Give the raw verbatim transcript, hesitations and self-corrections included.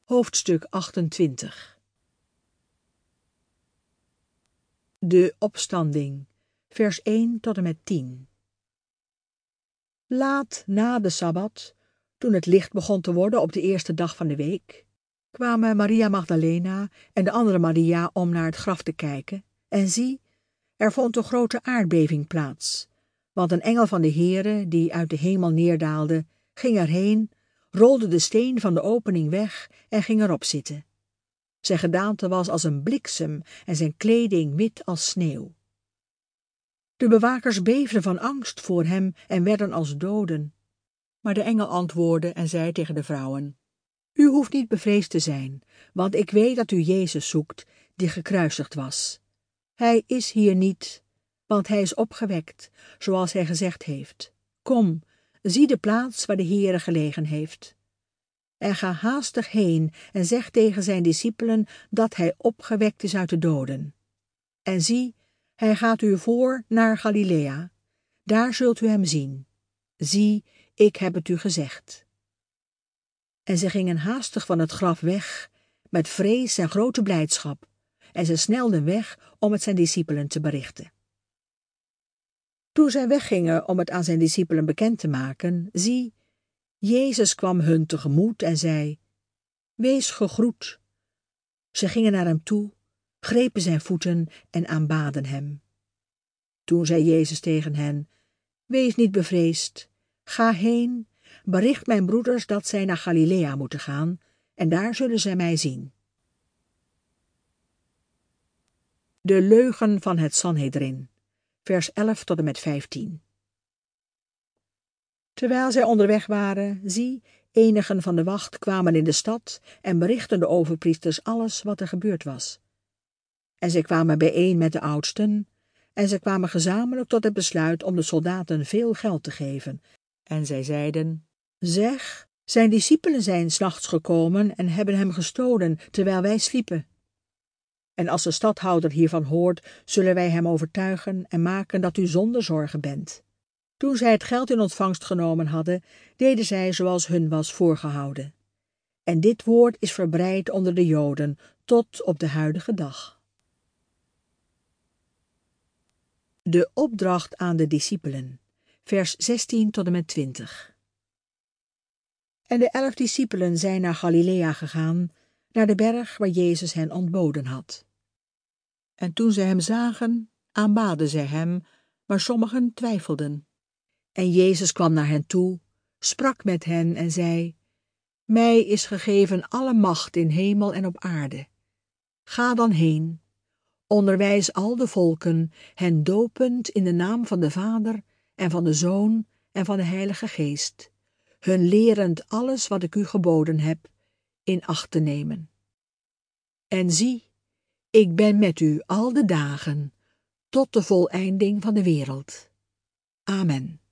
Hoofdstuk achtentwintig. De opstanding, vers één tot en met tien. Laat na de Sabbat, toen het licht begon te worden op de eerste dag van de week, kwamen Maria Magdalena en de andere Maria om naar het graf te kijken, en zie, er vond een grote aardbeving plaats, want een engel van de Heere, die uit de hemel neerdaalde, ging erheen, rolde de steen van de opening weg en ging erop zitten. Zijn gedaante was als een bliksem en zijn kleding wit als sneeuw. De bewakers beefden van angst voor hem en werden als doden. Maar de engel antwoordde en zei tegen de vrouwen: U hoeft niet bevreesd te zijn, want ik weet dat u Jezus zoekt, die gekruisigd was. Hij is hier niet, want hij is opgewekt, zoals hij gezegd heeft. Kom, zie de plaats waar de Heere gelegen heeft. En ga haastig heen en zeg tegen zijn discipelen dat hij opgewekt is uit de doden. En zie, hij gaat u voor naar Galilea. Daar zult u hem zien. Zie, ik heb het u gezegd. En ze gingen haastig van het graf weg, met vrees en grote blijdschap, en ze snelden weg om het zijn discipelen te berichten. Toen zij weggingen om het aan zijn discipelen bekend te maken, zie, Jezus kwam hun tegemoet en zei: Wees gegroet. Ze gingen naar hem toe, grepen zijn voeten en aanbaden hem. Toen zei Jezus tegen hen: Wees niet bevreesd, ga heen, bericht mijn broeders dat zij naar Galilea moeten gaan, en daar zullen zij mij zien. De leugen van het Sanhedrin, vers elf tot en met vijftien. Terwijl zij onderweg waren, zie, enigen van de wacht kwamen in de stad en berichtten de overpriesters alles wat er gebeurd was. En zij kwamen bijeen met de oudsten, en zij kwamen gezamenlijk tot het besluit om de soldaten veel geld te geven. En zij zeiden: Zeg, zijn discipelen zijn 's nachts gekomen en hebben hem gestolen, terwijl wij sliepen. En als de stadhouder hiervan hoort, zullen wij hem overtuigen en maken dat u zonder zorgen bent. Toen zij het geld in ontvangst genomen hadden, deden zij zoals hun was voorgehouden. En dit woord is verbreid onder de Joden tot op de huidige dag. De opdracht aan de discipelen, vers zestien tot en met twintig. En de elf discipelen zijn naar Galilea gegaan, naar de berg waar Jezus hen ontboden had. En toen zij hem zagen, aanbaden zij hem, maar sommigen twijfelden. En Jezus kwam naar hen toe, sprak met hen en zei: Mij is gegeven alle macht in hemel en op aarde. Ga dan heen, onderwijs al de volken, hen dopend in de naam van de Vader en van de Zoon en van de Heilige Geest, hun lerend alles wat ik u geboden heb, in acht te nemen. En zie, ik ben met u al de dagen, tot de voleinding van de wereld. Amen.